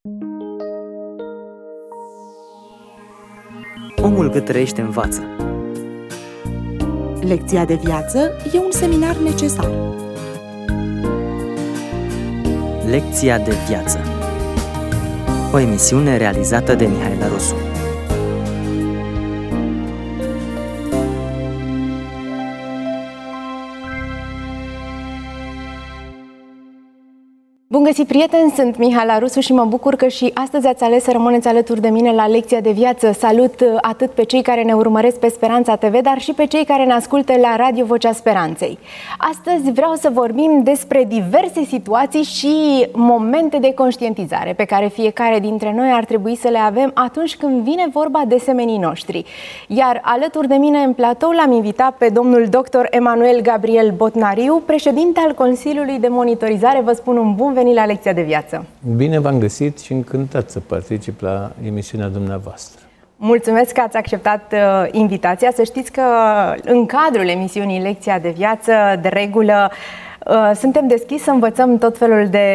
Omul cât trăiește învață. Lecția de viață e un seminar necesar. Lecția de viață. O emisiune realizată de Mihaela Rusu. Bun găsit, prieteni! Sunt Mihaela Rusu și mă bucur că și astăzi ați ales să rămâneți alături de mine la Lecția de Viață. Salut atât pe cei care ne urmăresc pe Speranța TV, dar și pe cei care ne ascultă la Radio Vocea Speranței. Astăzi vreau să vorbim despre diverse situații și momente de conștientizare pe care fiecare dintre noi ar trebui să le avem atunci când vine vorba de semenii noștri. Iar alături de mine în platou l-am invitat pe domnul dr. Emanuel Gabriel Botnariu, președinte al Consiliului de Monitorizare. Vă spun un bun venit la Lecția de Viață. Bine v-am găsit și încântat să particip la emisiunea dumneavoastră. Mulțumesc că ați acceptat invitația. Să știți că în cadrul emisiunii Lecția de Viață, de regulă, suntem deschiși să învățăm tot felul de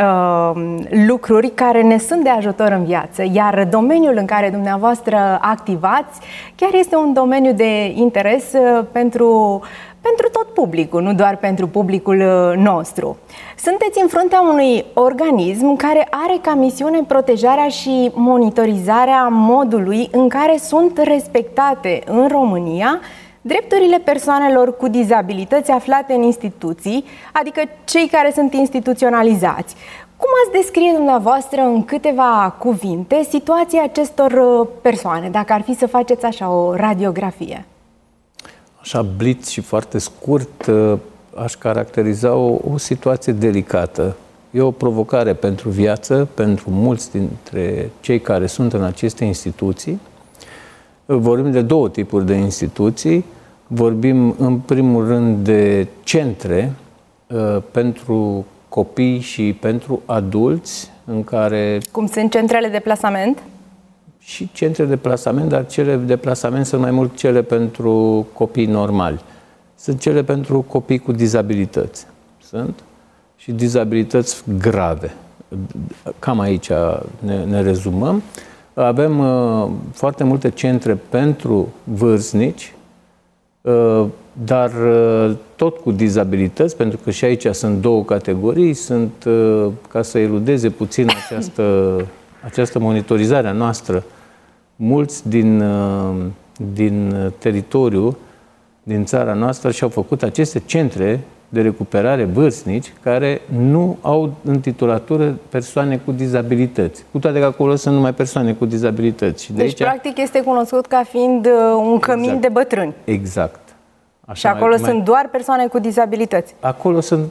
lucruri care ne sunt de ajutor în viață. Iar domeniul în care dumneavoastră activați chiar este un domeniu de interes pentru tot publicul, nu doar pentru publicul nostru. Sunteți în fruntea unui organism care are ca misiune protejarea și monitorizarea modului în care sunt respectate în România drepturile persoanelor cu dizabilități aflate în instituții, adică cei care sunt instituționalizați. Cum ați descrie dumneavoastră în câteva cuvinte situația acestor persoane, dacă ar fi să faceți așa o radiografie? Așa blitz și foarte scurt, aș caracteriza o situație delicată. E o provocare pentru viață, pentru mulți dintre cei care sunt în aceste instituții. Vorbim de două tipuri de instituții. Vorbim în primul rând de centre pentru copii și pentru adulți, în care... Cum sunt centrele de plasament? Și centre de plasament, dar cele de plasament sunt mai mult cele pentru copii normali. Sunt cele pentru copii cu dizabilități. Sunt și dizabilități grave. Cam aici ne rezumăm. Avem foarte multe centre pentru vârstnici, dar tot cu dizabilități, pentru că și aici sunt două categorii. Sunt, ca să eludeze puțin această monitorizare a noastră, mulți din teritoriu, din țara noastră, și-au făcut aceste centre de recuperare vârstnici care nu au în titulatură persoane cu dizabilități. Cu toate că acolo sunt numai persoane cu dizabilități. Deci, practic, este cunoscut ca fiind un cămin de bătrâni. Exact. Așa, și acolo sunt doar persoane cu dizabilități. Acolo sunt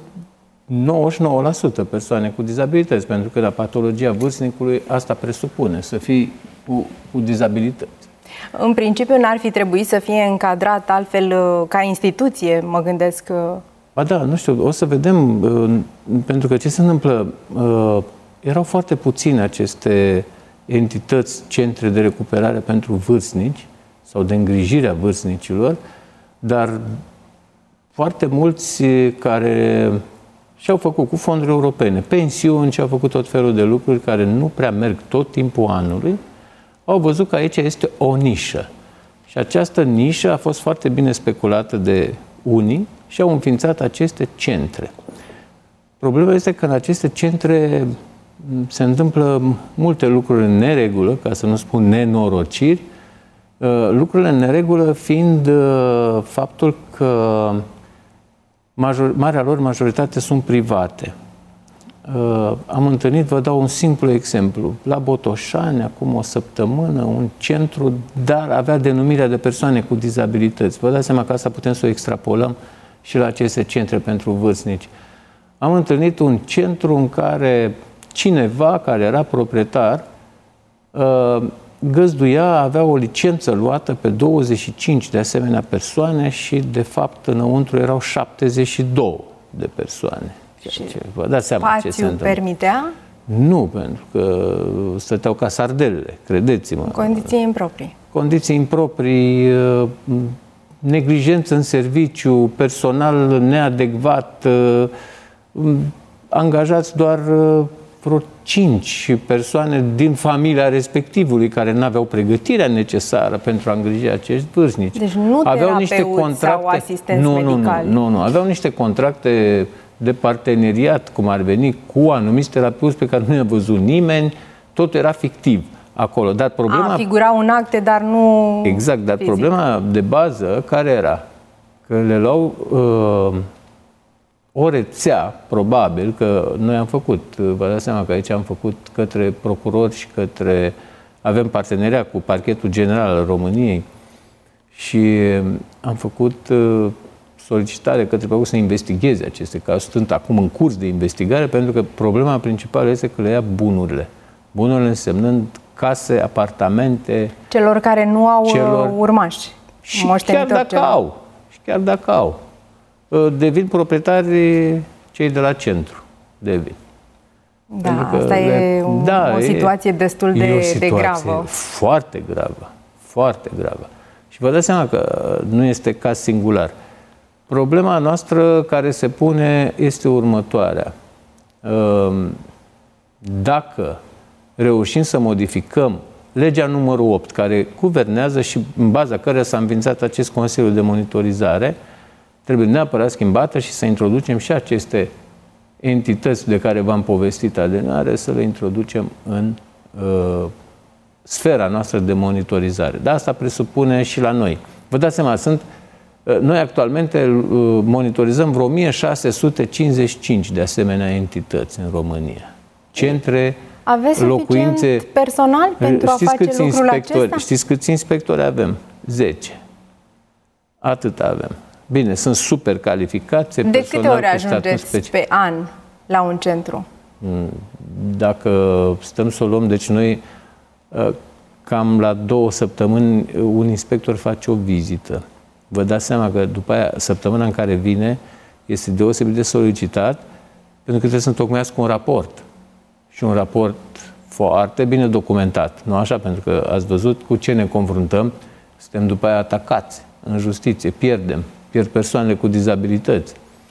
99% persoane cu dizabilități, pentru că la patologia vârstnicului asta presupune, să fii cu dizabilități. În principiu n-ar fi trebuit să fie încadrat altfel ca instituție, mă gândesc. Ba da, nu știu, o să vedem, pentru că ce se întâmplă, erau foarte puține aceste entități, centre de recuperare pentru vârstnici sau de îngrijire a vârstnicilor, dar foarte mulți care și-au făcut cu fonduri europene pensiuni și au făcut tot felul de lucruri care nu prea merg tot timpul anului, au văzut că aici este o nișă. Și această nișă a fost foarte bine speculată de unii și au înființat aceste centre. Problema este că în aceste centre se întâmplă multe lucruri în neregulă, ca să nu spun nenorociri, lucrurile în neregulă fiind faptul că marea lor majoritate sunt private. Am întâlnit, vă dau un simplu exemplu, la Botoșani, acum o săptămână, un centru, dar avea denumirea de persoane cu dizabilități. Vă dați seama că asta putem să o extrapolăm și la aceste centre pentru vârstnici. Am întâlnit un centru în care cineva care era proprietar găzduia, avea o licență luată pe 25 de asemenea persoane și, de fapt, înăuntru erau 72 de persoane. Vă dați seama ce se întâmplă. Permitea? Nu, pentru că stăteau ca sardelele, credeți-mă. Condiții improprii. Condiții improprii, neglijență în serviciu, personal neadecvat, angajați doar vreo 5 persoane din familia respectivului care nu aveau pregătirea necesară pentru a îngriji acești vârstnici. Deci nu aveau niște terapeuți sau asistenți medicali. Nu. Aveau niște contracte de parteneriat, cum ar veni, cu anumiți terapeuți pe care nu i-a văzut nimeni. Totul era fictiv acolo. Dar problema... figurau în acte, dar nu... Exact, dar fizic. problema de bază care era? Că le luau o rețea, probabil, că noi am făcut, vă dați seama că aici am făcut către procurori și către... Avem parteneria cu Parchetul General al României și am făcut solicitare către procuror să investigheze aceste cazuri. Sunt acum în curs de investigare, pentru că problema principală este că le ia bunurile. Bunurile însemnând case, apartamente... Celor care nu au urmași. Și chiar dacă au. Devin proprietari cei de la centru. Devin. Da, asta e o situație destul de gravă. Foarte gravă. Foarte gravă. Și vă dați seama că nu este caz singular. Problema noastră care se pune este următoarea. Dacă reușim să modificăm legea numărul 8, care guvernează și în baza căreia s-a înființat acest Consiliu de Monitorizare, trebuie neapărat schimbată și să introducem și aceste entități de care v-am povestit adineauri, să le introducem în sfera noastră de monitorizare. Dar asta presupune și la noi. Vă dați seama, noi actualmente monitorizăm vreo 1655 de asemenea entități în România. Centre, aveți locuințe... personal pentru a face lucrul acesta? Știți câți inspectori avem? 10. Atât avem. Bine, sunt super calificați. De câte ori ajungeți pe an la un centru? Dacă stăm să o luăm, deci noi cam la 2 săptămâni un inspector face o vizită. Vă dați seama că după aia, săptămâna în care vine, este deosebit de solicitat, pentru că trebuie să întocmească un raport. Și un raport foarte bine documentat. Nu așa? Pentru că ați văzut cu ce ne confruntăm. Suntem după aia atacați în justiție, pierd persoanele cu dizabilități,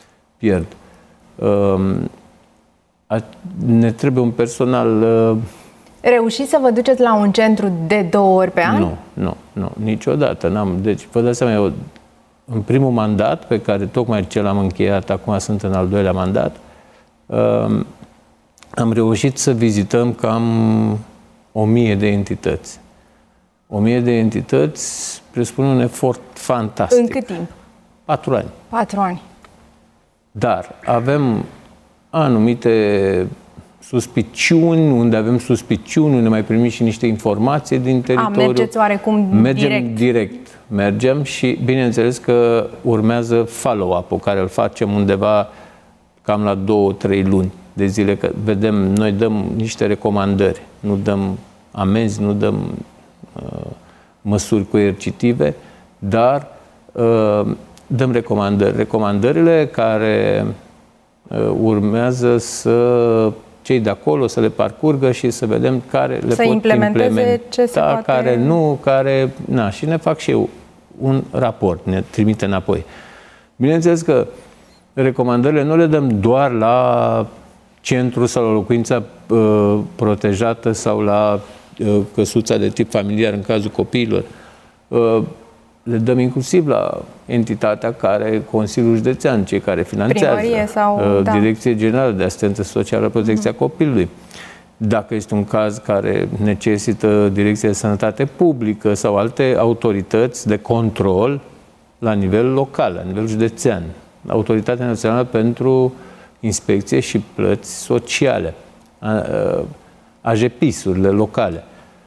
ne trebuie un personal... Reușiți să vă duceți la un centru de 2 ori pe an? Nu, niciodată. Deci, vă dați seama, eu în primul mandat, pe care tocmai ce l-am încheiat, acum sunt în al 2-lea mandat, am reușit să vizităm cam 1000 de entități. 1000 de entități presupune un efort fantastic. În cât timp? 4 ani. 4 ani. Dar avem anumite suspiciuni, unde mai primim și niște informații din teritoriu. Mergeți oarecum direct? Mergem și bineînțeles că urmează follow-up-ul, care îl facem undeva cam la 2-3 luni de zile, că vedem, noi dăm niște recomandări, nu dăm amenzi, nu dăm măsuri coercitive, dar dăm recomandări. Recomandările care urmează cei de acolo să le parcurgă și să vedem care le pot implementa, ce se poate... care nu, care... și ne fac și eu un raport, ne trimite înapoi. Bineînțeles că recomandările nu le dăm doar la centru sau la locuința protejată sau la căsuța de tip familiar în cazul copiilor. Le dăm inclusiv la entitatea care, Consiliul Județean, cei care finanțează, Direcție Generală de Asistență Socială, Protecția Copilului. Dacă este un caz care necesită Direcția de Sănătate Publică sau alte autorități de control la nivel local, la nivel județean, Autoritatea Națională pentru Inspecție și Plăți Sociale, AJPIS-urile locale.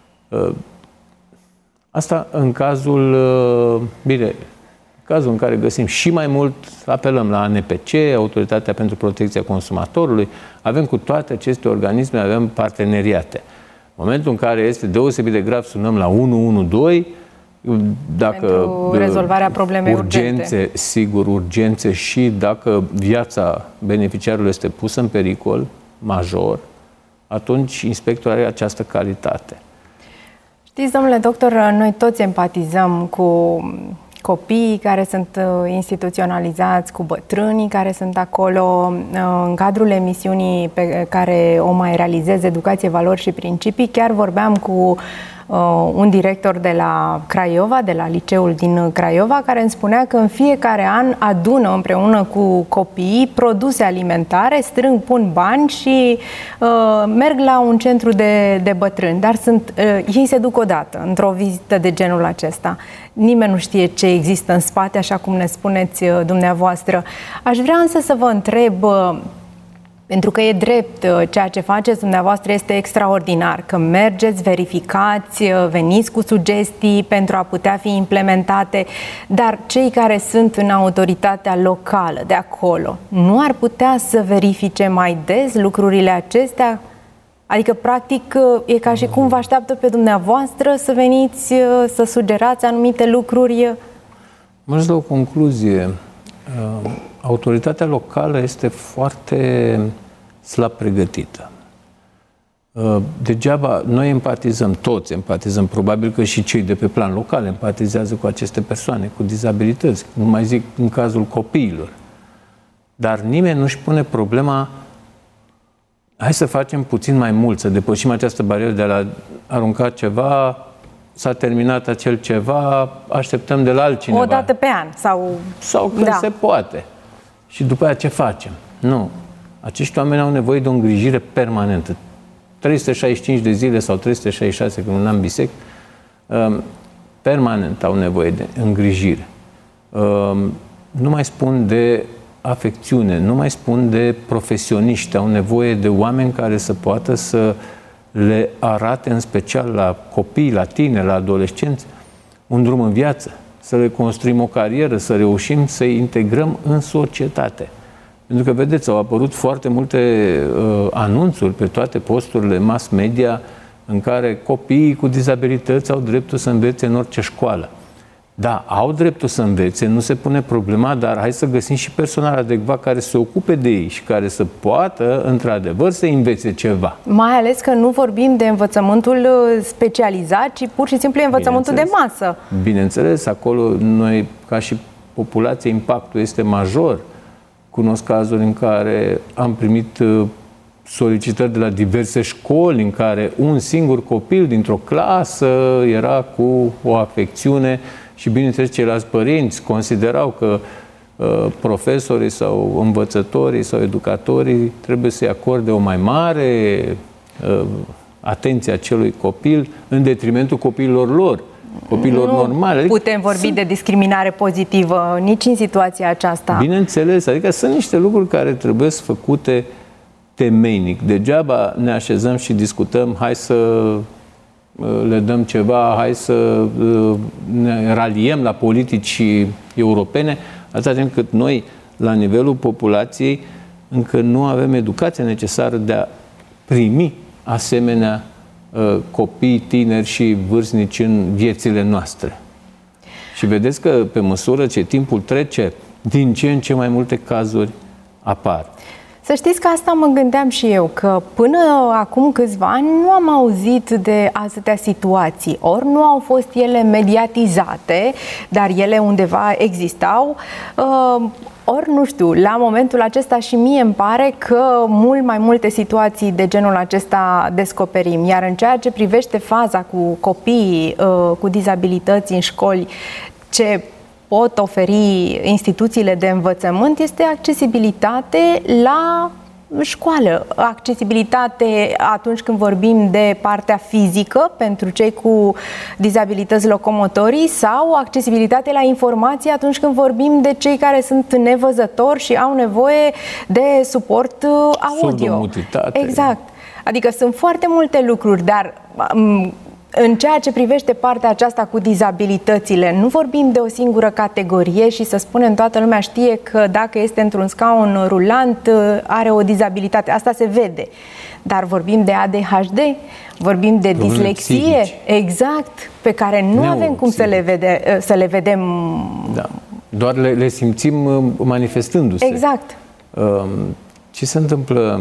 Asta în cazul, cazul în care găsim și mai mult, apelăm la ANPC, Autoritatea pentru Protecția Consumatorului, avem cu toate aceste organisme, avem parteneriate. În momentul în care este deosebit de grav, sunăm la 112, dacă pentru rezolvarea problemei urgente. Sigur, urgențe și dacă viața beneficiarului este pusă în pericol major, atunci inspectorul are această calitate. Știți, domnule doctor, noi toți empatizăm cu copiii care sunt instituționalizați, cu bătrânii care sunt acolo. În cadrul emisiunii pe care o mai realizez, Educație, Valori și Principii, chiar vorbeam cu un director de la Craiova, de la liceul din Craiova, care îmi spunea că în fiecare an adună împreună cu copiii produse alimentare, strâng, pun bani și merg la un centru de bătrâni. Dar ei se duc odată într-o vizită de genul acesta. Nimeni nu știe ce există în spate, așa cum ne spuneți dumneavoastră. Aș vrea însă să vă întreb, pentru că e drept, ceea ce faceți dumneavoastră este extraordinar, că mergeți, verificați, veniți cu sugestii pentru a putea fi implementate, dar cei care sunt în autoritatea locală de acolo nu ar putea să verifice mai des lucrurile acestea? Adică, practic, e ca și cum vă așteaptă pe dumneavoastră să veniți să sugerați anumite lucruri. Mă la o concluzie. Autoritatea locală este foarte slab pregătită. Degeaba noi empatizăm, toți empatizăm, probabil că și cei de pe plan local empatizează cu aceste persoane cu dizabilități, nu mai zic în cazul copiilor. Dar nimeni nu-și pune problema, hai să facem puțin mai mult, să depășim această barieră de a la arunca ceva, s-a terminat acel ceva, așteptăm de la altcineva. O dată pe an sau când se poate. Și după aia ce facem? Nu. Acești oameni au nevoie de o îngrijire permanentă. 365 de zile sau 366, când un an bisect, permanent au nevoie de îngrijire. Nu mai spun de afecțiune, nu mai spun de profesioniști, au nevoie de oameni care să poată să le arate, în special la copii, la tineri, la adolescenți, un drum în viață, să le construim o carieră, să reușim să-i integrăm în societate. Pentru că, vedeți, au apărut foarte multe anunțuri pe toate posturile mass media în care copiii cu dizabilități au dreptul să învețe în orice școală. Da, au dreptul să învețe, nu se pune problema, dar hai să găsim și personal adecvat care să se ocupe de ei și care să poată, într-adevăr, să învețe ceva. Mai ales că nu vorbim de învățământul specializat, ci pur și simplu învățământul de masă. Bineînțeles, acolo noi, ca și populație, impactul este major. Cunosc cazuri în care am primit solicitări de la diverse școli în care un singur copil dintr-o clasă era cu o afecțiune și, bineînțeles, ceilalți părinți considerau că profesorii sau învățătorii sau educatorii trebuie să-i acorde o mai mare atenție acelui copil în detrimentul copiilor lor, copiilor normale. Adică putem vorbi de discriminare pozitivă nici în situația aceasta. Bineînțeles, adică sunt niște lucruri care trebuie făcute temeinic. Degeaba ne așezăm și discutăm, hai să le dăm ceva, hai să ne raliem la politici europene, atâta timp cât noi, la nivelul populației, încă nu avem educația necesară de a primi asemenea copii, tineri și vârstnici în viețile noastre. Și vedeți că pe măsură ce timpul trece, din ce în ce mai multe cazuri apar. Să știți că asta mă gândeam și eu, că până acum câțiva ani nu am auzit de atâtea situații. Ori nu au fost ele mediatizate, dar ele undeva existau, ori nu știu, la momentul acesta și mie îmi pare că mult mai multe situații de genul acesta descoperim. Iar în ceea ce privește faza cu copiii cu dizabilități în școli, ce pot oferi instituțiile de învățământ este accesibilitate la școală. Accesibilitate atunci când vorbim de partea fizică pentru cei cu dizabilități locomotorii sau accesibilitate la informații atunci când vorbim de cei care sunt nevăzători și au nevoie de suport audio. Surdomutitate. Exact. Adică sunt foarte multe lucruri, dar în ceea ce privește partea aceasta cu dizabilitățile, nu vorbim de o singură categorie și să spunem toată lumea știe că dacă este într-un scaun rulant are o dizabilitate. Asta se vede. Dar vorbim de ADHD, vorbim de dislexie, exact, pe care nu avem cum să le vedem. Da. Doar le simțim manifestându-se. Exact. Ce se întâmplă?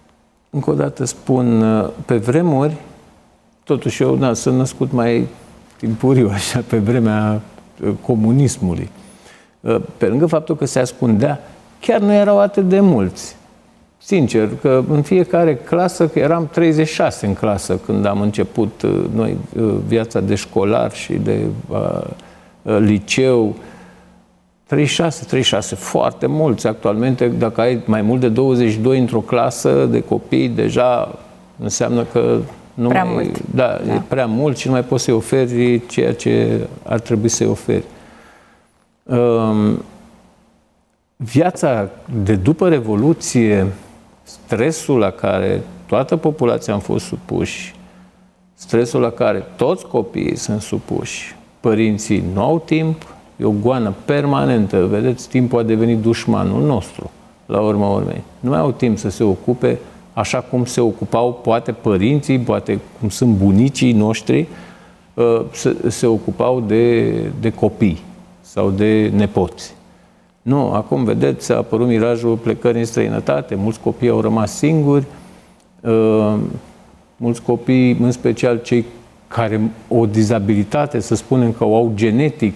Încă o dată spun, pe vremuri, totuși eu sunt născut mai timpuriu, așa, pe vremea comunismului. Pe lângă faptul că se ascundea, chiar nu erau atât de mulți. Sincer, că în fiecare clasă, că eram 36 în clasă când am început noi viața de școlar și de liceu. 36, foarte mulți. Actualmente, dacă ai mai mult de 22 într-o clasă de copii, deja înseamnă că nu prea mai, mult. Da, e prea mult și nu mai poți să-i oferi ceea ce ar trebui să-i oferi. Viața de după Revoluție, stresul la care toată populația am fost supuși, stresul la care toți copiii sunt supuși, părinții nu au timp, e o goană permanentă, vedeți, timpul a devenit dușmanul nostru, la urma urmei. Nu mai au timp să se ocupe așa cum se ocupau poate părinții, poate cum sunt bunicii noștri, se ocupau de copii sau de nepoți. Nu, acum, vedeți, a apărut mirajul plecării în străinătate, mulți copii au rămas singuri, mulți copii, în special cei care o dizabilitate, să spunem că o au genetic,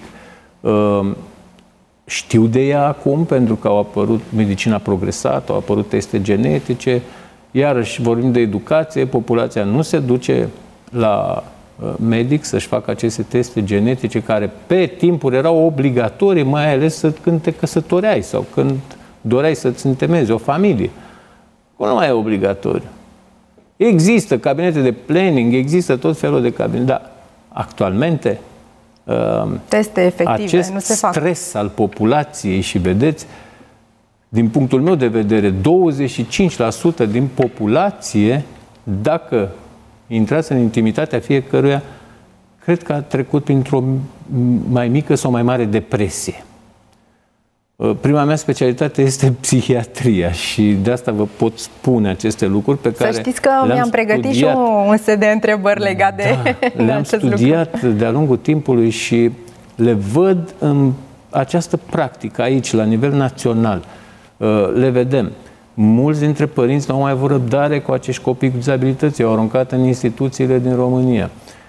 știu de ea acum, pentru că au apărut, medicina progresat, au apărut teste genetice, iarăși vorbim de educație, populația nu se duce la medic să-și facă aceste teste genetice care pe timpuri erau obligatorii, mai ales când te căsătoreai sau când doreai să-ți întemeiezi o familie. Acum nu mai e obligatoriu. Există cabinete de planning, există tot felul de cabinete, dar actualmente teste efective acest nu se fac. stres al populației și vedeți, din punctul meu de vedere, 25% din populație, dacă intrați în intimitatea fiecăruia, cred că a trecut printr-o mai mică sau mai mare depresie. Prima mea specialitate este psihiatria și de asta vă pot spune aceste lucruri pe care să știți că mi-am pregătit și un set de întrebări legate de le-am acest studiat lucru. de-a lungul timpului și le văd în această practică aici, la nivel național. Le vedem. Mulți dintre părinți nu au mai avut răbdare cu acești copii cu dizabilități, i-au aruncat în instituțiile din România.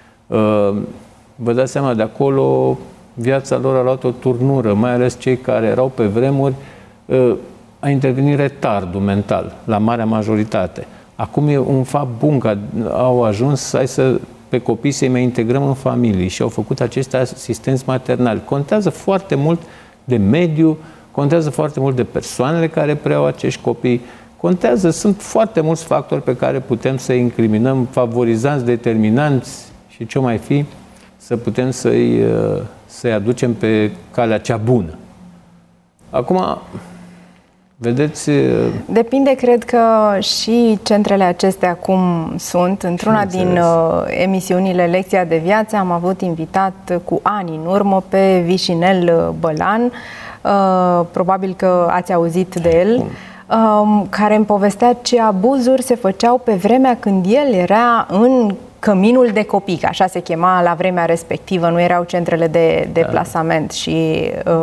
Vă dați seama, de acolo viața lor a luat o turnură, mai ales cei care erau pe vremuri, a intervenit retardul mental, la marea majoritate. Acum e un fapt bun că au ajuns pe copii să-i mai integrăm în familii și au făcut acești asistenți maternali. Contează foarte mult de mediu, contează foarte mult de persoanele care preiau acești copii, sunt foarte mulți factori pe care putem să-i incriminăm, favorizanți, determinanți și ce mai fi, să putem să-i aducem pe calea cea bună. Acum, vedeți... Depinde, cred că și centrele acestea cum sunt. Într-una din emisiunile Lecția de Viață am avut invitat cu ani în urmă pe Vișinel Bălan, probabil că ați auzit de el, care îmi povestea ce abuzuri se făceau pe vremea când el era în căminul de copii, că așa se chema la vremea respectivă, nu erau centrele de plasament și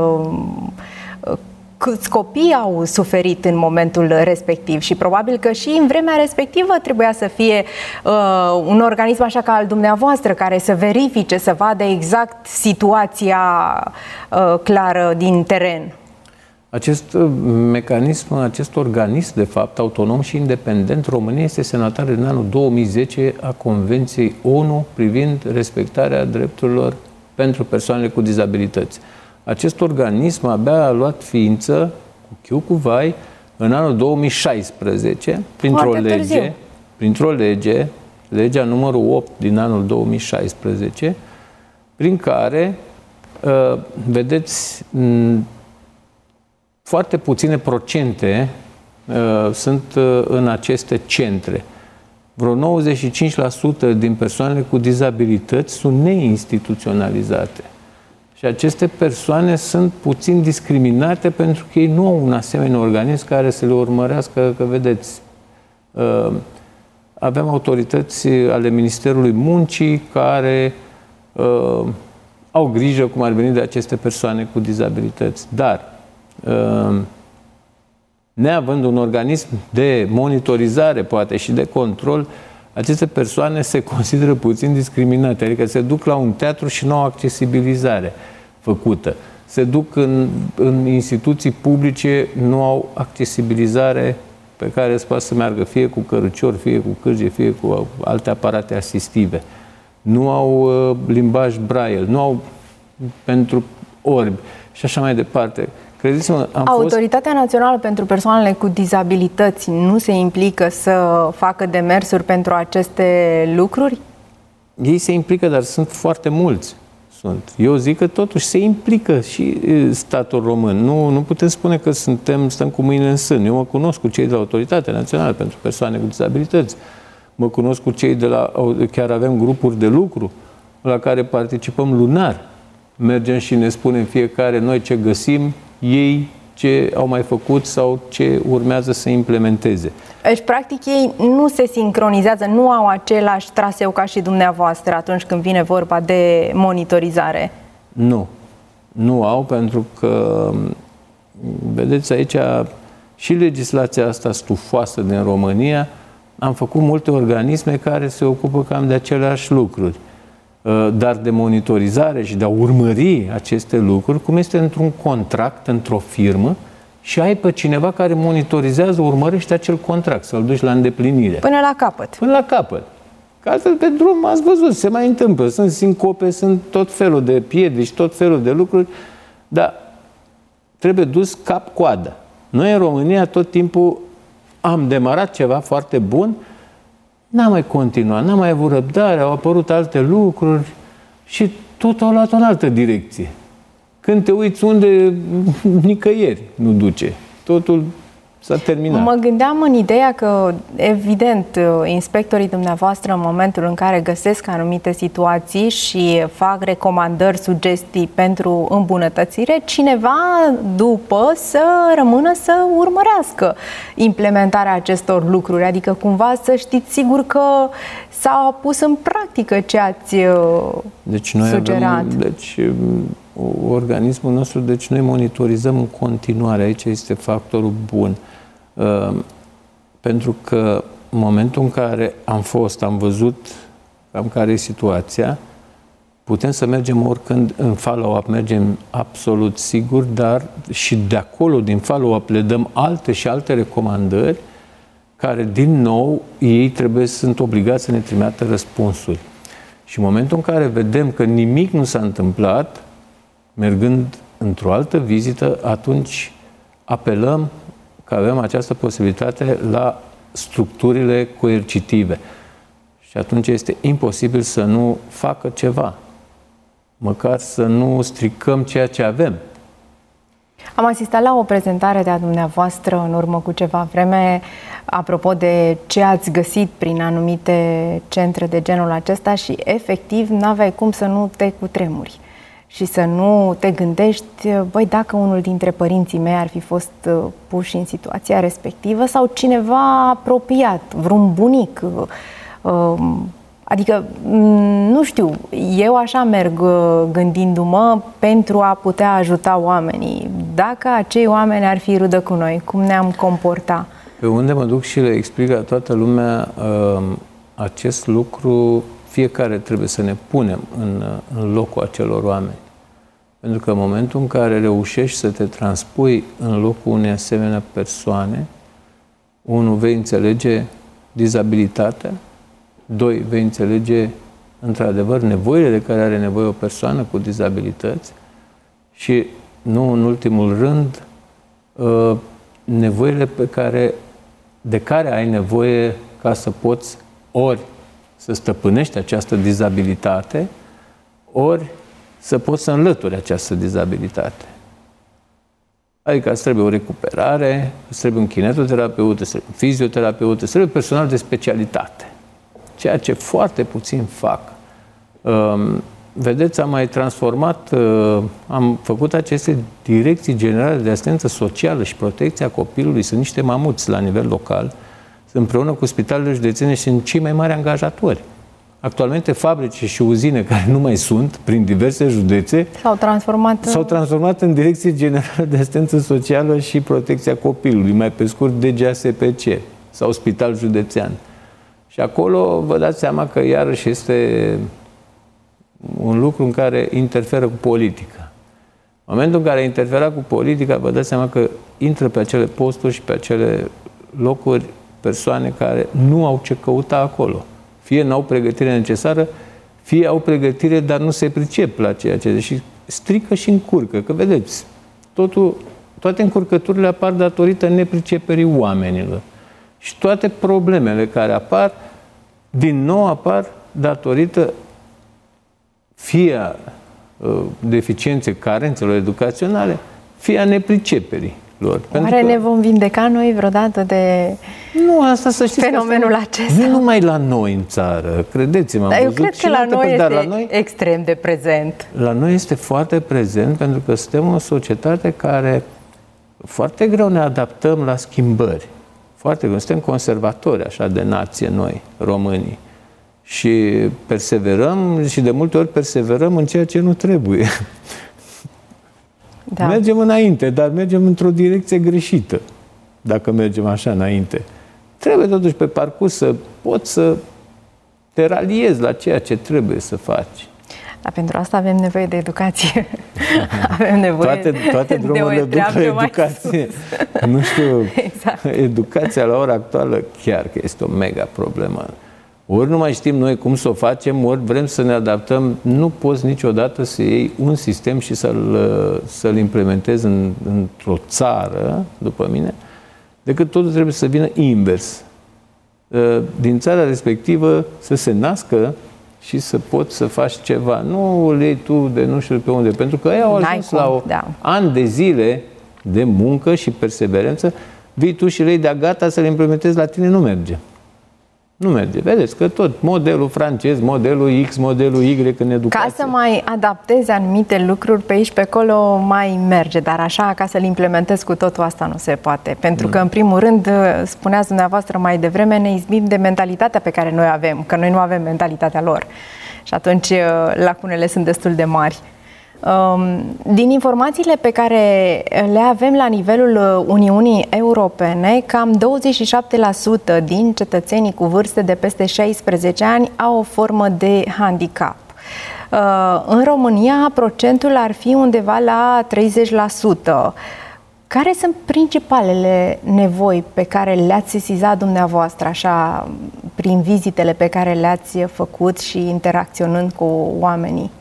câți copii au suferit în momentul respectiv și probabil că și în vremea respectivă trebuia să fie un organism așa ca al dumneavoastră care să verifice, să vadă exact situația clară din teren. Acest mecanism, acest organism, de fapt, autonom și independent, România este semnatară în anul 2010 a Convenției ONU privind respectarea drepturilor pentru persoanele cu dizabilități. Acest organism abia a luat ființă, cu chiu cu vai, în anul 2016, printr-o lege, legea numărul 8 din anul 2016, prin care, vedeți, foarte puține procente sunt în aceste centre. Vreo 95% din persoanele cu dizabilități sunt neinstituționalizate. Și aceste persoane sunt puțin discriminate pentru că ei nu au un asemenea organism care să le urmărească, că vedeți, avem autorități ale Ministerului Muncii care au grijă, cum ar veni, de aceste persoane cu dizabilități. Dar, neavând un organism de monitorizare, poate, și de control, aceste persoane se consideră puțin discriminate, adică se duc la un teatru și nu au accesibilizare făcută. Se duc în instituții publice, nu au accesibilizare pe care se poate să meargă fie cu cărucior, fie cu cârje, fie cu alte aparate asistive. Nu au limbaj braille, nu au pentru orbi și așa mai departe. Credeți-mă, Autoritatea Națională pentru Persoanele cu Dizabilități nu se implică să facă demersuri pentru aceste lucruri? Ei se implică, dar sunt foarte mulți. Eu zic că totuși se implică și statul român. Nu putem spune că stăm cu mâinile în sân. Eu mă cunosc cu cei de la Autoritatea Națională pentru Persoane cu Dizabilități. Mă cunosc cu cei de la... Chiar avem grupuri de lucru la care participăm lunar. Mergem și ne spunem fiecare noi ce găsim, ei ce au mai făcut sau ce urmează să implementeze. Deci, practic, ei nu se sincronizează, nu au același traseu ca și dumneavoastră atunci când vine vorba de monitorizare? Nu au, pentru că, vedeți aici, și legislația asta stufoasă din România, am făcut multe organisme care se ocupă cam de aceleași lucruri. Dar de monitorizare și de a urmări aceste lucruri, cum este într-un contract, într-o firmă, și ai pe cineva care monitorizează, urmărește acel contract, să-l duci la îndeplinire. Până la capăt. Până la capăt. Că altfel pe drum, ați văzut, se mai întâmplă. Sunt sincope, sunt tot felul de piedici, tot felul de lucruri, dar trebuie dus cap-coadă. Noi în România tot timpul am demarat ceva foarte bun, n-am mai continuat, n-am mai avut răbdare, au apărut alte lucruri și tot au luat o altă direcție. Când te uiți unde, nicăieri nu duce. Totul s-a terminat. Mă gândeam în ideea că, evident, inspectorii dumneavoastră, în momentul în care găsesc anumite situații și fac recomandări, sugestii pentru îmbunătățire, cineva după să rămână să urmărească implementarea acestor lucruri. Adică cumva să știți sigur că s-a pus în practică ce ați sugerat. Organismul nostru, noi monitorizăm în continuare. Aici este factorul bun. Pentru că în momentul în care am văzut cam care e situația, putem să mergem oricând în follow-up, mergem absolut sigur, dar și de acolo, din follow-up, le dăm alte și alte recomandări care, din nou, ei sunt obligați să ne trimită răspunsuri. Și în momentul în care vedem că nimic nu s-a întâmplat, mergând într-o altă vizită, atunci apelăm că avem această posibilitate la structurile coercitive. Și atunci este imposibil să nu facă ceva. Măcar să nu stricăm ceea ce avem. Am asistat la o prezentare de-a dumneavoastră în urmă cu ceva vreme apropo de ce ați găsit prin anumite centre de genul acesta și efectiv n-aveai cum să nu te cutremuri și să nu te gândești, băi, dacă unul dintre părinții mei ar fi fost puși în situația respectivă sau cineva apropiat, vreun bunic. Adică, nu știu, eu așa merg gândindu-mă pentru a putea ajuta oamenii. Dacă acei oameni ar fi rudă cu noi, cum ne-am comporta? Pe unde mă duc și le explic la toată lumea acest lucru, fiecare trebuie să ne punem în locul acelor oameni. Pentru că în momentul în care reușești să te transpui în locul unei asemenea persoane, unul, vei înțelege dizabilitatea, doi, vei înțelege într-adevăr nevoile de care are nevoie o persoană cu dizabilități și, nu în ultimul rând, nevoile de care ai nevoie ca să poți ori să stăpânești această dizabilitate, ori să poți să înlături această dizabilitate. Adică îți trebuie o recuperare, îți trebuie un kinetoterapeut, îți trebuie un fizioterapeut, îți trebuie personal de specialitate. Ceea ce foarte puțin fac. Vedeți, am mai transformat, am făcut aceste direcții generale de asistență socială și protecția copilului, sunt niște mamuți la nivel local, împreună cu spitalele județene și sunt cei mai mari angajatori. Actualmente fabrici și uzine care nu mai sunt prin diverse județe s-au transformat în direcții generale de asistență socială și protecția copilului, mai pe scurt DGASPC sau spital județean. Și acolo vă dați seama că iarăși este un lucru în care interferă cu politica. În momentul în care interfera cu politica, vă dați seama că intră pe acele posturi și pe acele locuri persoane care nu au ce căuta acolo. Fie nu au pregătire necesară, fie au pregătire, dar nu se pricep la ceea ce... Și strică și încurcă. Că vedeți, toate încurcăturile apar datorită nepriceperii oamenilor. Și toate problemele care apar, din nou apar datorită fie a deficienței, carențelor educaționale, fie a nepriceperii lor. Oare ne vom vindeca noi vreodată de fenomenul acesta? Nu numai la noi în țară, credeți-mă. Eu cred că la noi este extrem de prezent. La noi este foarte prezent pentru că suntem o societate care foarte greu ne adaptăm la schimbări. Foarte greu. Suntem conservatori așa de nație noi, românii. Și perseverăm și de multe ori perseverăm în ceea ce nu trebuie. Da. Mergem înainte, dar mergem într-o direcție greșită. Dacă mergem așa înainte. Trebuie totuși pe parcurs să poți să te raliezi la ceea ce trebuie să faci. Dar pentru asta avem nevoie de educație. Avem nevoie toate drumurile duc la educație. Nu știu, exact. Educația la ora actuală chiar că este o mega problemă. Ori nu mai știm noi cum să o facem, ori vrem să ne adaptăm. Nu poți niciodată să iei un sistem și să-l implementezi într-o țară, după mine, decât totul trebuie să vină invers. Din țara respectivă să se nască și să poți să faci ceva. Nu o iei tu de nu știu pe unde, pentru că ei au ajuns la ani de zile de muncă și perseverență, vii tu și le iei de-a gata să le implementezi la tine, nu merge. Nu merge. Vedeți că tot modelul francez, modelul X, modelul Y în educație. Ca să mai adaptezi anumite lucruri pe aici, pe acolo, mai merge, dar așa, ca să-l implementezi cu totul, asta nu se poate. Pentru că, în primul rând, spuneați dumneavoastră mai devreme, ne izbim de mentalitatea pe care noi avem, că noi nu avem mentalitatea lor. Și atunci lacunele sunt destul de mari. Din informațiile pe care le avem la nivelul Uniunii Europene, cam 27% din cetățenii cu vârste de peste 16 ani au o formă de handicap. În România, procentul ar fi undeva la 30%. Care sunt principalele nevoi pe care le-ați sesizat dumneavoastră, așa, prin vizitele pe care le-ați făcut și interacționând cu oamenii?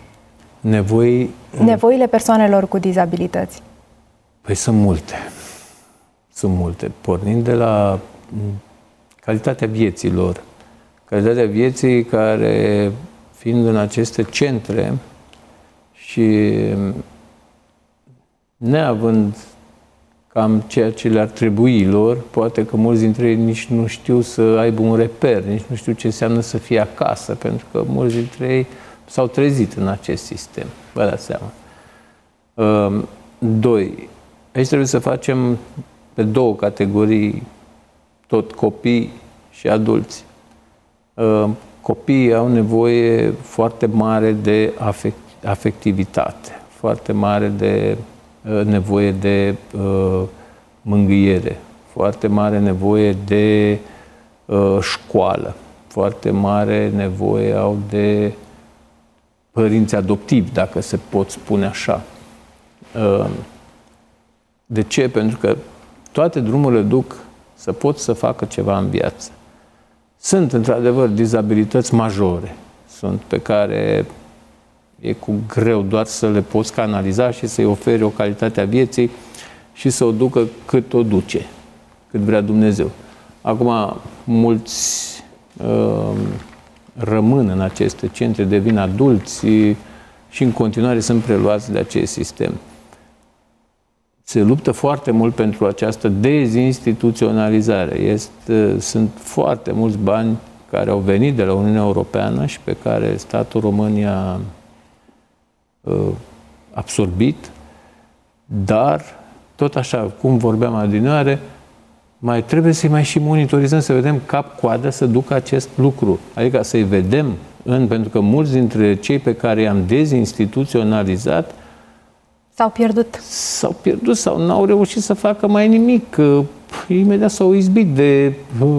Nevoile persoanelor cu dizabilități. Păi sunt multe. Sunt multe. Pornind de la calitatea vieții lor. Calitatea vieții care, fiind în aceste centre și neavând cam ceea ce le-ar trebui lor, poate că mulți dintre ei nici nu știu să aibă un reper, nici nu știu ce înseamnă să fie acasă, pentru că mulți dintre ei s-au trezit în acest sistem. Vă dați seama. 2. Aici trebuie să facem pe două categorii, tot copii și adulți. Copiii au nevoie foarte mare de afectivitate, foarte mare de nevoie de mângâiere, foarte mare nevoie de școală, foarte mare nevoie au de părinți adoptivi, dacă se pot spune așa. De ce? Pentru că toate drumurile duc să poți să facă ceva în viață. Sunt, într-adevăr, dizabilități majore. Sunt pe care e cu greu doar să le poți canaliza și să-i oferi o calitate a vieții și să o ducă cât o duce, cât vrea Dumnezeu. Acum, mulți rămân în aceste centre, devin adulți și în continuare sunt preluați de acest sistem. Se luptă foarte mult pentru această dezinstituționalizare. Sunt foarte mulți bani care au venit de la Uniunea Europeană și pe care statul Român i-a absorbit, dar tot așa, cum vorbeam adineoare, mai trebuie să-i mai și monitorizăm, să vedem cap-coadă să ducă acest lucru. Adică să-i vedem, pentru că mulți dintre cei pe care i-am dezinstituționalizat s-au pierdut sau n-au reușit să facă mai nimic. Imediat s-au izbit de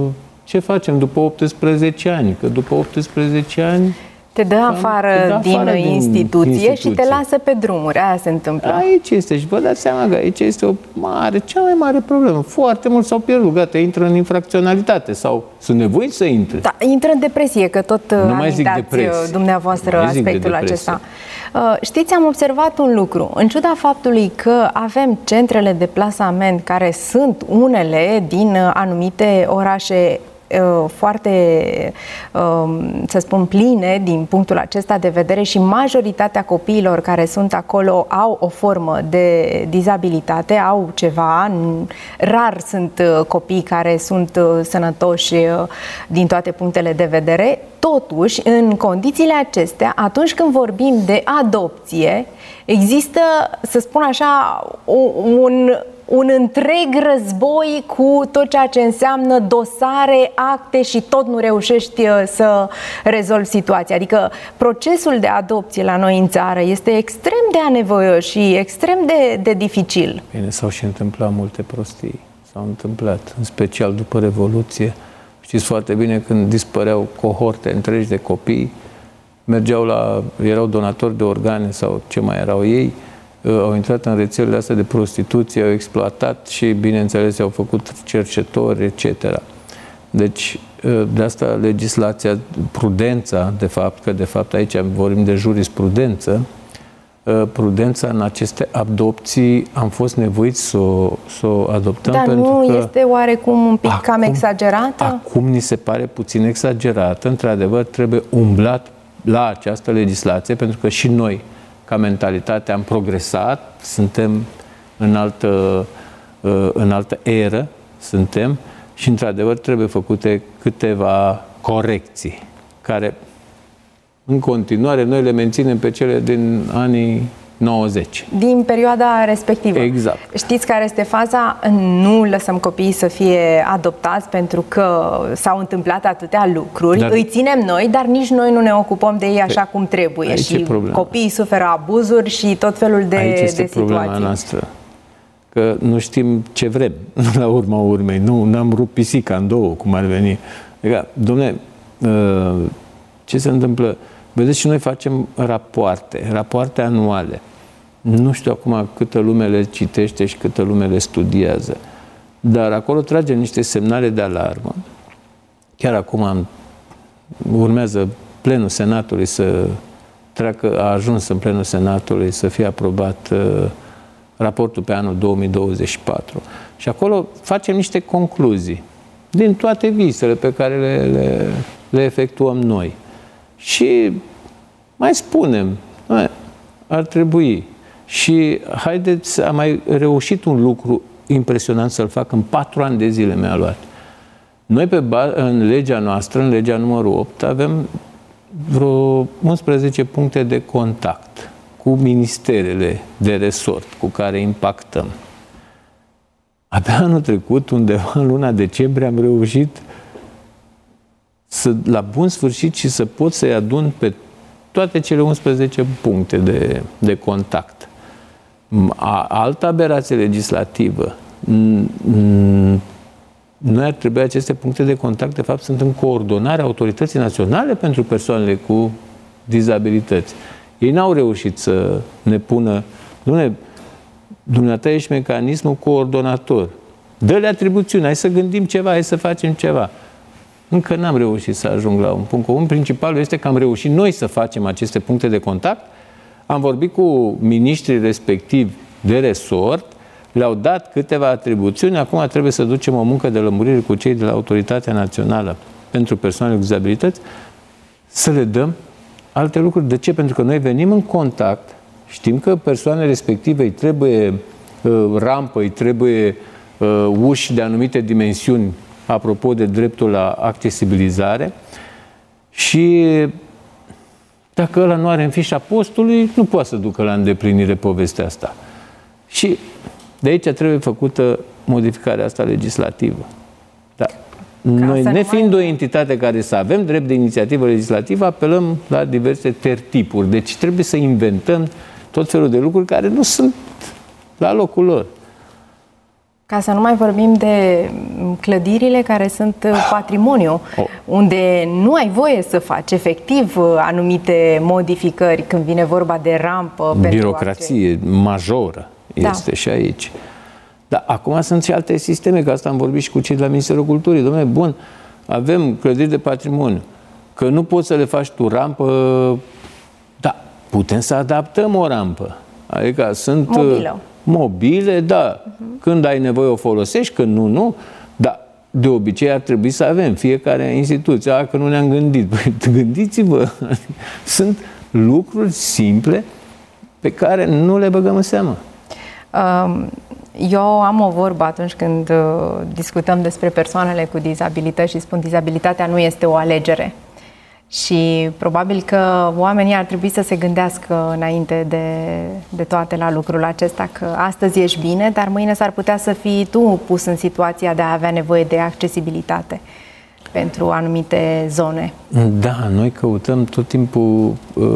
Ce facem după 18 ani? Că după 18 ani... Te dă afară din instituție și te lasă pe drumuri. Aia se întâmplă. Aici este. Și vă dați seama că aici este cea mai mare problemă. Foarte mulți s-au pierdut. Gata, intră în infracționalitate sau sunt nevoiți să intre. Da, intră în depresie, că tot amintați dumneavoastră aspectul acesta. Știți, am observat un lucru. În ciuda faptului că avem centrele de plasament, care sunt unele din anumite orașe foarte, să spun, pline din punctul acesta de vedere și majoritatea copiilor care sunt acolo au o formă de dizabilitate, au ceva. Rar sunt copii care sunt sănătoși din toate punctele de vedere. Totuși, în condițiile acestea, atunci când vorbim de adopție, există, să spun așa, un întreg război cu tot ceea ce înseamnă dosare, acte și tot nu reușești să rezolvi situația. Adică procesul de adopție la noi în țară este extrem de anevoios și extrem de dificil. Bine, s-au și întâmplat multe prostii. S-au întâmplat, în special după Revoluție. Știți foarte bine când dispăreau cohorte întregi de copii, erau donatori de organe sau ce mai erau ei, au intrat în rețelele astea de prostituție, au exploatat și, bineînțeles, au făcut cercetori, etc. Deci, de asta legislația, prudența, de fapt aici vorbim de jurisprudență, prudența în aceste adopții am fost nevoiți să o adoptăm. Dar pentru nu că este oarecum un pic cam exagerată? Acum ni se pare puțin exagerată. Într-adevăr, trebuie umblat la această legislație, pentru că și noi, ca mentalitate, am progresat, suntem în altă eră, și într-adevăr trebuie făcute câteva corecții, care în continuare noi le menținem pe cele din anii 90. Din perioada respectivă. Exact. Știți care este faza? Nu lăsăm copiii să fie adoptați pentru că s-au întâmplat atâtea lucruri. Îi ținem noi, dar nici noi nu ne ocupăm de ei așa cum trebuie. Și copiii suferă abuzuri și tot felul de aici este situații. Problema noastră. Că nu știm ce vrem, la urma urmei. N-am rupt pisica în două, cum ar veni. Adică, dom'le, ce se întâmplă? Vedeți, și noi facem rapoarte anuale. Nu știu acum câtă lume le citește și câtă lume le studiază, dar acolo trage niște semnale de alarmă. Chiar acum urmează plenul Senatului să treacă, a ajuns în plenul Senatului să fie aprobat raportul pe anul 2024. Și acolo facem niște concluzii din toate visele pe care le efectuăm noi. Și mai spunem, ar trebui. Și haideți, am mai reușit un lucru impresionant să-l fac în 4 ani de zile mi-a luat. Noi în legea noastră, în legea numărul 8, avem vreo 11 puncte de contact cu ministerele de resort cu care impactăm. Abia anul trecut, undeva în luna decembrie, am reușit la bun sfârșit și să pot să-i adun pe toate cele 11 puncte de contact. Altă aberație legislativă. Noi ar trebui aceste puncte de contact, de fapt, sunt în coordonarea Autorității Naționale pentru persoanele cu dizabilități. Ei n-au reușit să ne pună... Dumneata ești mecanismul coordonator. Dă-le atribuțiuni, hai să gândim ceva, hai să facem ceva. Încă n-am reușit să ajung la un punct comun. Principalul este că am reușit noi să facem aceste puncte de contact. Am vorbit cu miniștrii respectivi de resort, le-au dat câteva atribuțiuni, acum trebuie să ducem o muncă de lămurire cu cei de la Autoritatea Națională pentru persoanele cu dizabilități, să le dăm alte lucruri. De ce? Pentru că noi venim în contact, știm că persoanele respective îi trebuie rampă, îi trebuie uși de anumite dimensiuni, apropo de dreptul la accesibilizare, și dacă ăla nu are în fișa postului, nu poate să ducă la îndeplinire povestea asta. Și de aici trebuie făcută modificarea asta legislativă. Da. Noi, nefiind o entitate care să avem drept de inițiativă legislativă, apelăm la diverse tertipuri. Deci trebuie să inventăm tot felul de lucruri care nu sunt la locul lor. Ca să nu mai vorbim de clădirile care sunt patrimoniu, unde nu ai voie să faci efectiv anumite modificări când vine vorba de rampă. Birocrație majoră este și aici. Dar acum sunt și alte sisteme, că asta am vorbit și cu cei de la Ministerul Culturii. Dom'le, bun, avem clădiri de patrimoniu, că nu poți să le faci tu rampă, da, putem să adaptăm o rampă. Adică sunt mobile, da. Când ai nevoie o folosești, când nu. Dar de obicei ar trebui să avem fiecare instituție. Că nu ne-am gândit. Păi, gândiți-vă! Sunt lucruri simple pe care nu le băgăm în seamă. Eu am o vorbă atunci când discutăm despre persoanele cu dizabilități și spun dizabilitatea nu este o alegere. Și probabil că oamenii ar trebui să se gândească înainte de toate la lucrul acesta, că astăzi ești bine, dar mâine s-ar putea să fii tu pus în situația de a avea nevoie de accesibilitate pentru anumite zone. Da, noi căutăm tot timpul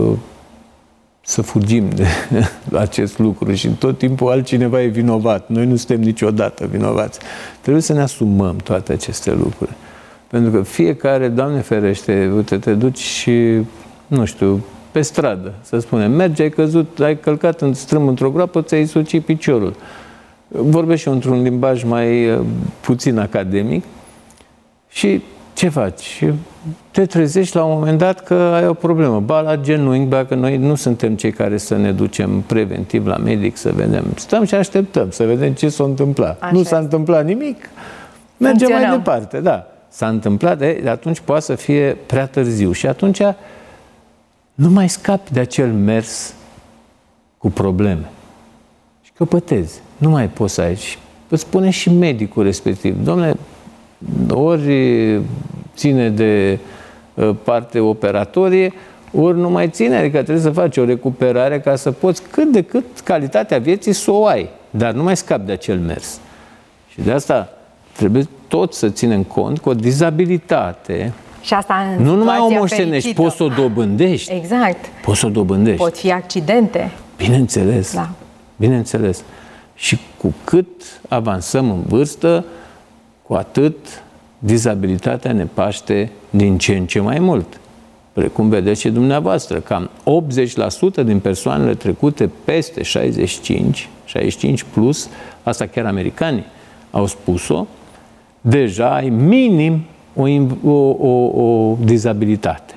să fugim de acest lucru și tot timpul altcineva e vinovat. Noi nu suntem niciodată vinovați. Trebuie să ne asumăm toate aceste lucruri. Pentru că fiecare, Doamne ferește, uite, te duci și, nu știu, pe stradă, să spunem, mergi, ai căzut, ai călcat în strâm într-o groapă, ți-ai sucit piciorul. Vorbesc și eu într-un limbaj mai puțin academic și ce faci? Te trezești la un moment dat că ai o problemă. Ba la genunchi, ba că noi nu suntem cei care să ne ducem preventiv la medic să vedem. Stăm și așteptăm să vedem ce s-a întâmplat. Nu s-a întâmplat nimic, mergem mai departe, da. S-a întâmplat, de atunci poate să fie prea târziu și atunci nu mai scapi de acel mers cu probleme. Și căpătezi. Nu mai poți să ai. Îți spune și medicul respectiv. Dom'le, ori ține de parte operatorie, ori nu mai ține, adică trebuie să faci o recuperare ca să poți cât de cât calitatea vieții să o ai. Dar nu mai scapi de acel mers. Și de asta trebuie tot să ținem cont că o dizabilitate și asta în nu numai o moștenești, poți să o dobândești. Exact. Poți să o dobândești. Pot fi accidente. Bineînțeles. Da. Bineînțeles. Și cu cât avansăm în vârstă, cu atât dizabilitatea ne paște din ce în ce mai mult. Precum vedeți și dumneavoastră, cam 80% din persoanele trecute peste 65 plus, asta chiar americanii au spus-o, deja ai minim o dizabilitate.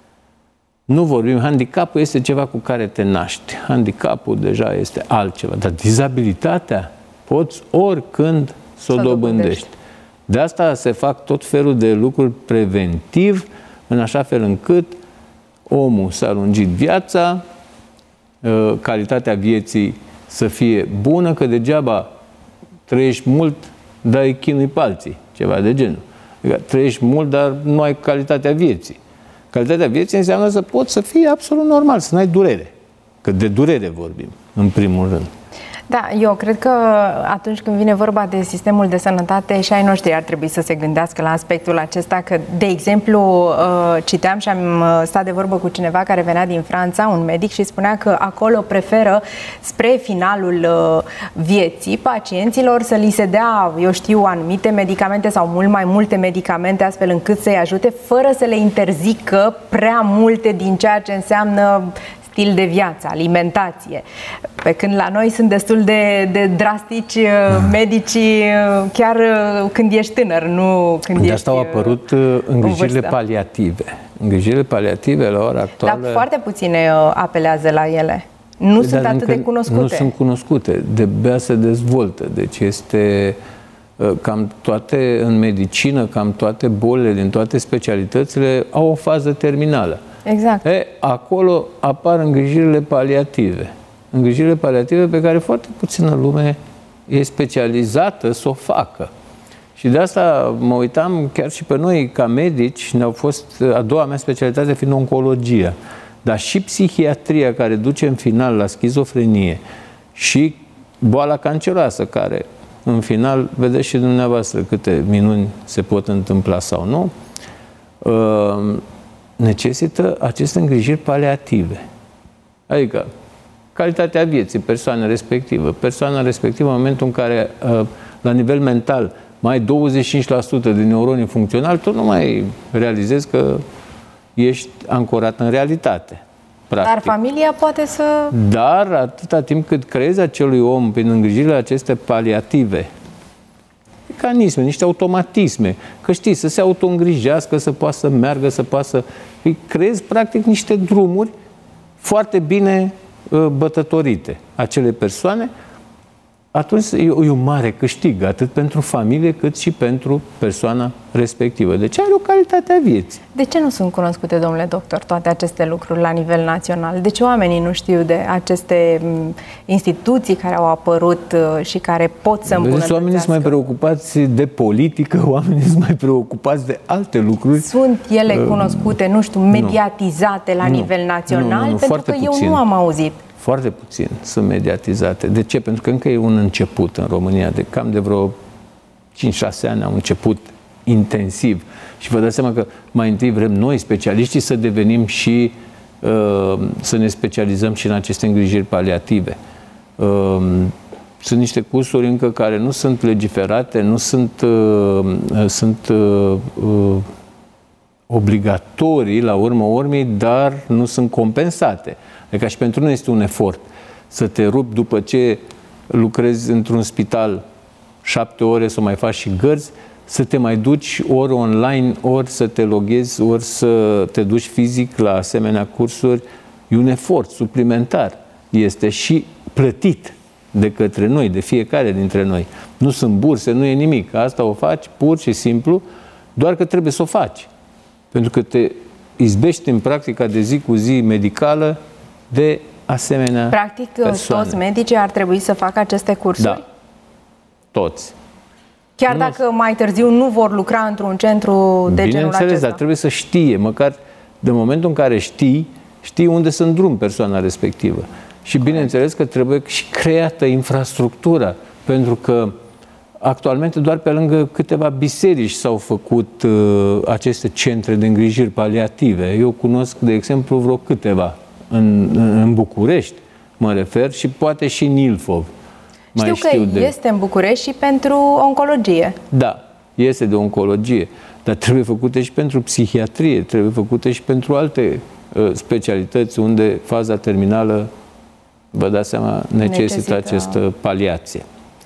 Nu vorbim, handicapul este ceva cu care te naști. Handicapul deja este altceva, dar dizabilitatea poți oricând să o dobândești. De asta se fac tot felul de lucruri preventiv, în așa fel încât omul să lungit viața, calitatea vieții să fie bună, că degeaba trăiești mult, dar îi chinui pe alții, ceva de genul. Adică trăiești mult, dar nu ai calitatea vieții. Calitatea vieții înseamnă să poți să fii absolut normal, să n-ai durere. Că de durere vorbim, în primul rând. Da, eu cred că atunci când vine vorba de sistemul de sănătate, și ai noștri ar trebui să se gândească la aspectul acesta, că, de exemplu, citeam și am stat de vorbă cu cineva care venea din Franța, un medic, și spunea că acolo preferă spre finalul vieții pacienților să li se dea, eu știu, anumite medicamente sau mult mai multe medicamente, astfel încât să-i ajute, fără să le interzică prea multe din ceea ce înseamnă stil de viață, alimentație. Pe când la noi sunt destul de drastici medicii chiar când ești tânăr, nu când ești... De asta au apărut îngrijirile paliative. Îngrijirile paliative la ora actuală... Dar foarte puține apelează la ele. Nu sunt atât de cunoscute. Nu sunt cunoscute. De-abia se dezvoltă. Deci este... Cam toate în medicină, cam toate bolile din toate specialitățile au o fază terminală. Exact. Acolo apar îngrijirile paliative. Îngrijirile paliative pe care foarte puțină lume e specializată să o facă. Și de asta mă uitam chiar și pe noi ca medici, ne-au fost, a doua mea specialitate fiind oncologia, dar și psihiatria care duce în final la schizofrenie și boala canceroasă care în final, vedeți și dumneavoastră câte minuni se pot întâmpla sau nu, necesită aceste îngrijiri paliative. Adică, calitatea vieții persoana respectivă în momentul în care la nivel mental mai ai 25% de neuroni funcționali, tu nu mai realizezi că ești ancorat în realitate. Practic. Dar familia poate să... Dar atâta timp cât creezi acelui om prin îngrijirile aceste paliative, mecanisme, niște automatisme, că știi, să se auto-îngrijească, să poată să meargă, să poată să... Îi creezi practic niște drumuri foarte bine bătătorite acele persoane, atunci e un mare câștig, atât pentru familie, cât și pentru persoana respectivă. Deci are o calitate a vieții. De ce nu sunt cunoscute, domnule doctor, toate aceste lucruri la nivel național? De ce oamenii nu știu de aceste instituții care au apărut și care pot să îmbunătățească? Oamenii sunt mai preocupați de politică, oamenii sunt mai preocupați de alte lucruri. Sunt ele cunoscute, nu știu, mediatizate la nivel național? Nu, pentru că eu nu am auzit. Foarte puțin sunt mediatizate. De ce? Pentru că încă e un început în România. De cam de vreo 5-6 ani am început intensiv. Și vă dați seama că mai întâi vrem noi, specialiștii, să devenim și să ne specializăm și în aceste îngrijiri paliative. Sunt niște cursuri încă care nu sunt legiferate, nu sunt obligatorii la urma urmei, dar nu sunt compensate. Adică și pentru noi este un efort să te rupi după ce lucrezi într-un spital 7 ore, să mai faci și gărzi, să te mai duci ori online, ori să te loghezi, ori să te duci fizic la asemenea cursuri. E un efort suplimentar. Este și plătit de către noi, de fiecare dintre noi. Nu sunt burse, nu e nimic. Asta o faci pur și simplu, doar că trebuie să o faci. Pentru că te izbești în practica de zi cu zi medicală de asemenea Practic, persoane. toți medicii ar trebui să facă aceste cursuri? Da. Toți. Chiar dacă mai târziu nu vor lucra într-un centru de genul acesta? Dar trebuie să știe, măcar de momentul în care știi unde să îndrumi persoana respectivă. Și bineînțeles că trebuie și creată infrastructura, pentru că actualmente doar pe lângă câteva biserici s-au făcut aceste centre de îngrijiri paliative. Eu cunosc, de exemplu, vreo câteva în București, mă refer, și poate și în Ilfov. Știu că este în București și pentru oncologie. Da, este de oncologie, dar trebuie făcute și pentru psihiatrie, trebuie făcute și pentru alte specialități unde faza terminală, vă dați seama, necesită această paliație.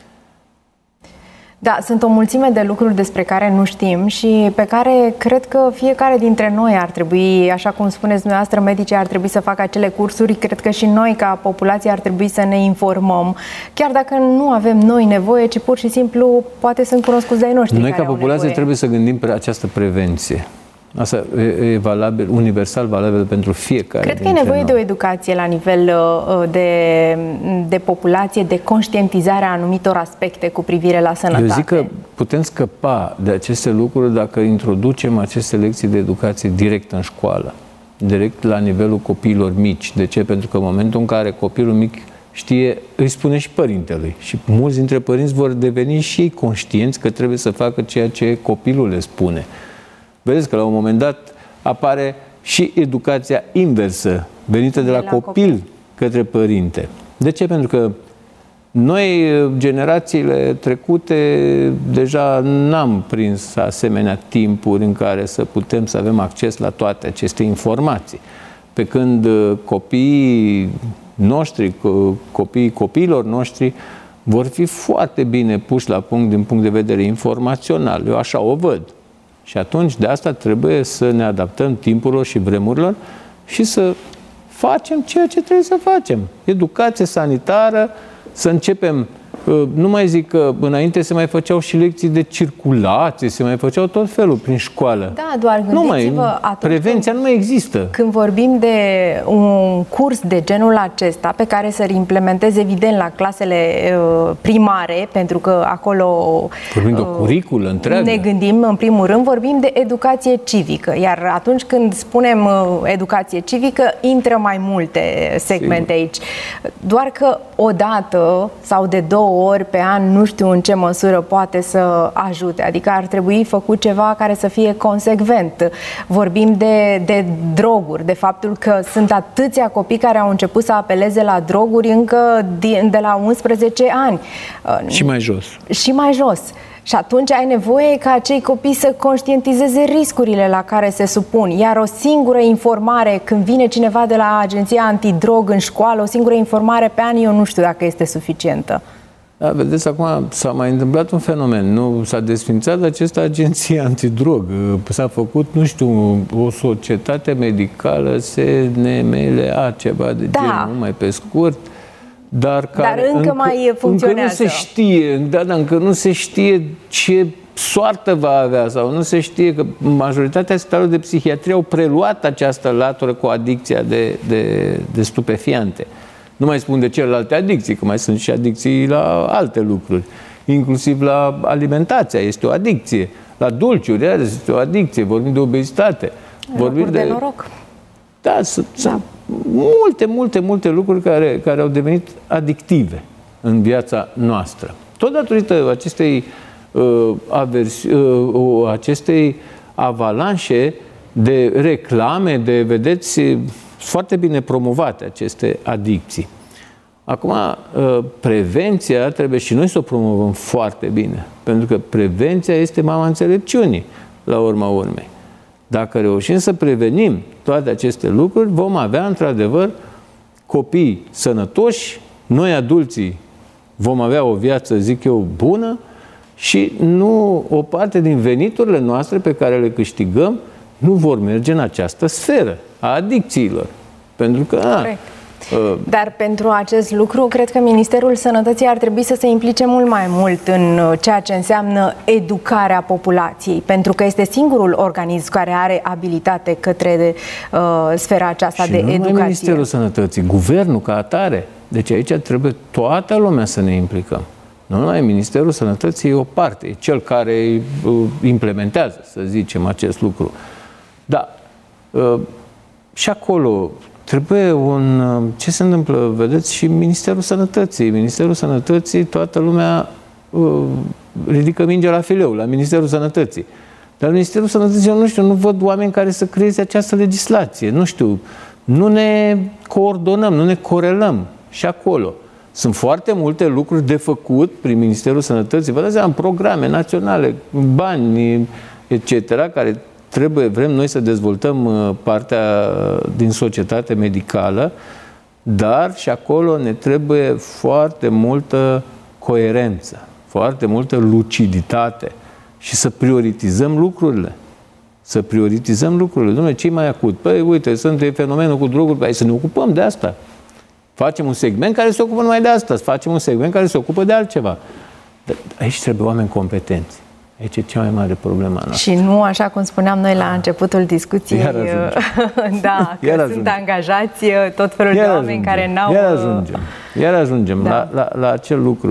Da, sunt o mulțime de lucruri despre care nu știm și pe care cred că fiecare dintre noi ar trebui, așa cum spuneți dumneavoastră, medicii ar trebui să facă acele cursuri. Cred că și noi, ca populație, ar trebui să ne informăm. Chiar dacă nu avem noi nevoie, ci pur și simplu poate sunt cunoscuți de-ai noștri. Noi, ca populație, trebuie să gândim pe această prevenție. Asta e valabil, universal valabil pentru fiecare. Cred că e nevoie de o educație la nivel de populație, de conștientizare a anumitor aspecte cu privire la sănătate. Eu zic că putem scăpa de aceste lucruri dacă introducem aceste lecții de educație direct în școală, direct la nivelul copiilor mici. De ce? Pentru că în momentul în care copilul mic știe, îi spune și părintelui. Și mulți dintre părinți vor deveni și ei conștienți că trebuie să facă ceea ce copilul le spune. Vedeți că la un moment dat apare și educația inversă, venită de la copil către părinte. De ce? Pentru că noi, generațiile trecute, deja n-am prins asemenea timpuri în care să putem să avem acces la toate aceste informații. Pe când copiii noștri, copiii copiilor noștri, vor fi foarte bine puși la punct din punct de vedere informațional. Eu așa o văd. Și atunci de asta trebuie să ne adaptăm timpurilor și vremurilor și să facem ceea ce trebuie să facem. Educație sanitară, să începem, nu mai zic că înainte se mai făceau și lecții de circulație, se mai făceau tot felul prin școală. Da, doar gândiți-vă, prevenția nu mai există. Când vorbim de un curs de genul acesta, pe care să-l implementeze evident la clasele primare, pentru că acolo vorbim de o curiculă întreagă. Ne gândim, în primul rând, vorbim de educație civică. Iar atunci când spunem educație civică, intră mai multe segmente aici. Doar că odată sau de 2 ori pe an, nu știu în ce măsură poate să ajute. Adică ar trebui făcut ceva care să fie consecvent. Vorbim de droguri, de faptul că sunt atâția copii care au început să apeleze la droguri încă de la 11 ani. Și mai jos. Și mai jos. Și atunci ai nevoie ca acei copii să conștientizeze riscurile la care se supun. Iar o singură informare, când vine cineva de la Agenția Antidrog în școală, o singură informare pe an, eu nu știu dacă este suficientă. Da, vedeți, acum s-a mai întâmplat un fenomen. Nu s-a desfințat această agenție antidrog. S-a făcut, nu știu, o societate medicală, SNMLA, ceva de genul, mai pe scurt. Dar încă mai funcționează. Încă nu se știe, încă nu se știe ce soartă va avea sau nu se știe că majoritatea spitalelor de psihiatrie au preluat această latură cu adicția de stupefiante. Nu mai spun de celelalte adicții, că mai sunt și adicții la alte lucruri. Inclusiv la alimentația este o adicție. La dulciuri este o adicție. Vorbim de obezitate. Vorbim de noroc. Da, sunt multe lucruri care au devenit adictive în viața noastră. Tot datorită acestei avalanșe de reclame, vedeți, foarte bine promovate aceste adicții. Acum, prevenția trebuie și noi să o promovăm foarte bine, pentru că prevenția este mama înțelepciunii, la urma urmei. Dacă reușim să prevenim toate aceste lucruri, vom avea, într-adevăr, copii sănătoși, noi adulții vom avea o viață, zic eu, bună și nu o parte din veniturile noastre pe care le câștigăm nu vor merge în această sferă a adicțiilor. Pentru că... Dar pentru acest lucru, cred că Ministerul Sănătății ar trebui să se implice mult mai mult în ceea ce înseamnă educarea populației, pentru că este singurul organism care are abilitate către sfera aceasta de educație. Și nu numai Ministerul Sănătății, guvernul ca atare. Deci aici trebuie toată lumea să ne implicăm. Nu numai Ministerul Sănătății e o parte, e cel care implementează, să zicem, acest lucru. Da, și acolo trebuie ce se întâmplă, vedeți, și Ministerul Sănătății. Ministerul Sănătății, toată lumea ridică mingea la fileu, la Ministerul Sănătății. Dar Ministerul Sănătății, eu nu știu, nu văd oameni care să creeze această legislație. Nu știu, nu ne coordonăm, nu ne corelăm și acolo. Sunt foarte multe lucruri de făcut prin Ministerul Sănătății. Vă dați seama, programe naționale, bani, etc., care vrem noi să dezvoltăm partea din societate medicală, dar și acolo ne trebuie foarte multă coerență, foarte multă luciditate și să prioritizăm lucrurile. Să prioritizăm lucrurile. Dom'le, ce-i mai acut? Păi, uite, sunt fenomenul cu droguri, hai să ne ocupăm de asta. Facem un segment care se ocupă numai de asta, facem un segment care se ocupă de altceva. Dar aici trebuie oameni competenți. Aici e cea mai mare problemă noastră. Și nu, așa cum spuneam noi la începutul discuției, da, că sunt angajați tot felul de oameni care n-au... Iar ajungem la acel lucru.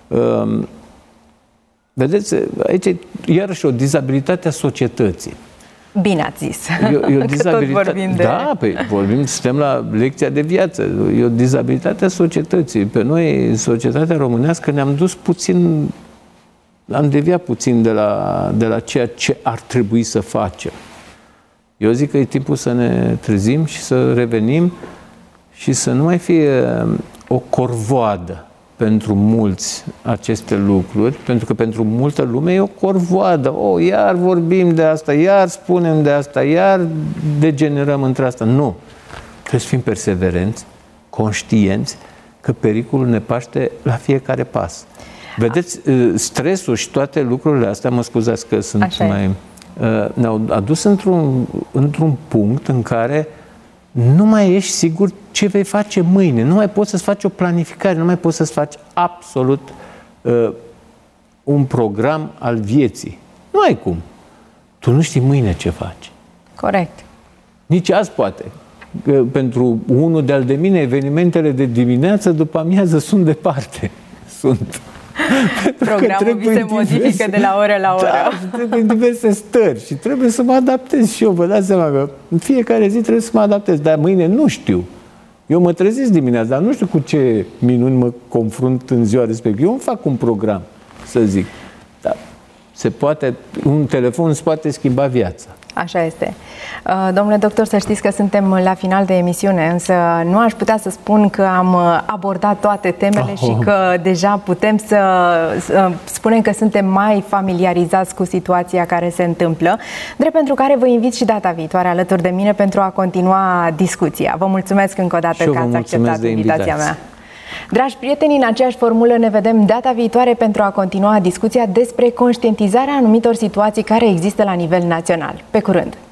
Vedeți, aici e iarăși o dizabilitate a societății. Bine ați zis. Că tot vorbim de... Da, suntem la lecția de viață. E o dizabilitate a societății. Pe noi, societatea românească, ne-am dus puțin... Am deviat puțin de la ceea ce ar trebui să facem. Eu zic că e timpul să ne trezim și să revenim și să nu mai fie o corvoadă pentru mulți aceste lucruri, pentru că pentru multă lume e o corvoadă. Iar vorbim de asta, iar spunem de asta, iar degenerăm între asta. Nu. Trebuie să fim perseverenți, conștienți că pericolul ne paște la fiecare pas. Vedeți, stresul și toate lucrurile astea, mă scuzați că sunt ne-au adus într-un punct în care nu mai ești sigur ce vei face mâine, nu mai poți să-ți faci o planificare, nu mai poți să-ți faci absolut un program al vieții. Nu ai cum. Tu nu știi mâine ce faci. Corect. Nici azi poate. Pentru unul de-al de mine, evenimentele de dimineață după amiază sunt departe. Sunt. Programul vi se modifică de la oră la oră. Da, trebuie în diverse stări și trebuie să mă adaptez și eu. Vă dați seama că în fiecare zi trebuie să mă adaptez, dar mâine nu știu. Eu mă trezesc dimineața, dar nu știu cu ce minuni mă confrunt în ziua respectivă. Eu îmi fac un program, să zic. Dar un telefon îți poate schimba viața. Așa este. Domnule doctor, să știți că suntem la final de emisiune, însă nu aș putea să spun că am abordat toate temele și că deja putem să spunem că suntem mai familiarizați cu situația care se întâmplă, drept pentru care vă invit și data viitoare alături de mine pentru a continua discuția. Vă mulțumesc încă o dată că ați acceptat invitația mea. Dragi prieteni, în aceeași formulă ne vedem data viitoare pentru a continua discuția despre conștientizarea anumitor situații care există la nivel național. Pe curând!